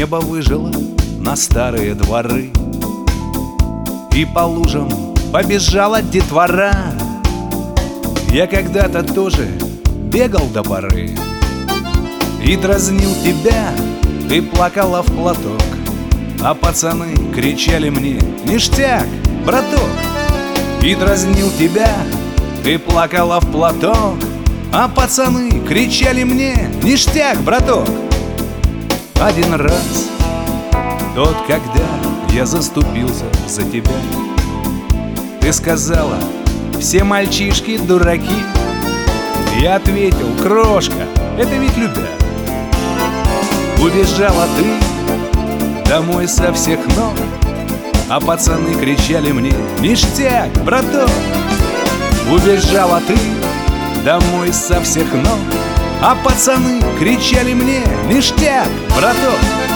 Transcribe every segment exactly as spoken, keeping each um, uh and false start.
Небо выжило на старые дворы, и по лужам побежала детвора. Я когда-то тоже бегал до поры и дразнил тебя, ты плакала в платок, а пацаны кричали мне: ништяк, браток! И дразнил тебя, ты плакала в платок, а пацаны кричали мне: ништяк, браток! Один раз, тот, когда я заступился за тебя, ты сказала: все мальчишки дураки. Я ответил: крошка, это ведь любя. Убежала ты домой со всех ног, а пацаны кричали мне: ништяк, браток! Убежала ты домой со всех ног, а пацаны кричали мне: ништяк, браток!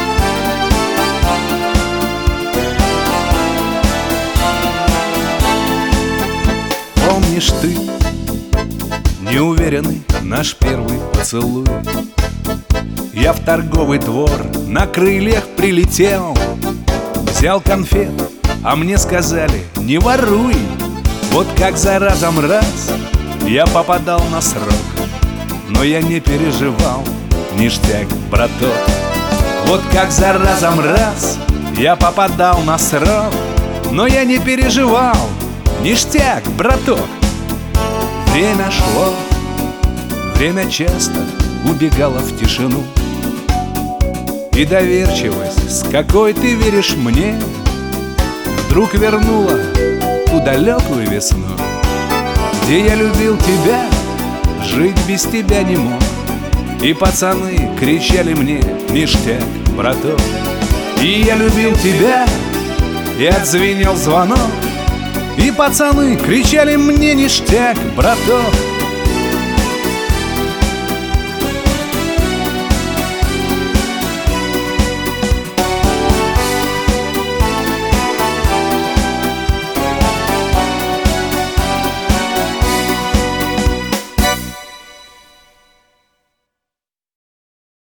Помнишь ты неуверенный наш первый поцелуй? Я в торговый двор на крыльях прилетел, взял конфет, а мне сказали: не воруй. Вот как за разом раз я попадал на срок, но я не переживал, ништяк, браток. Вот как за разом раз я попадал на срок, но я не переживал, ништяк, браток. Время шло, время часто убегало в тишину, и доверчивость, с какой ты веришь мне, вдруг вернула ту далекую весну, где я любил тебя, жить без тебя не мог. И пацаны кричали мне: ништяк, браток! И я любил тебя, и отзвенел звонок, и пацаны кричали мне: ништяк, браток!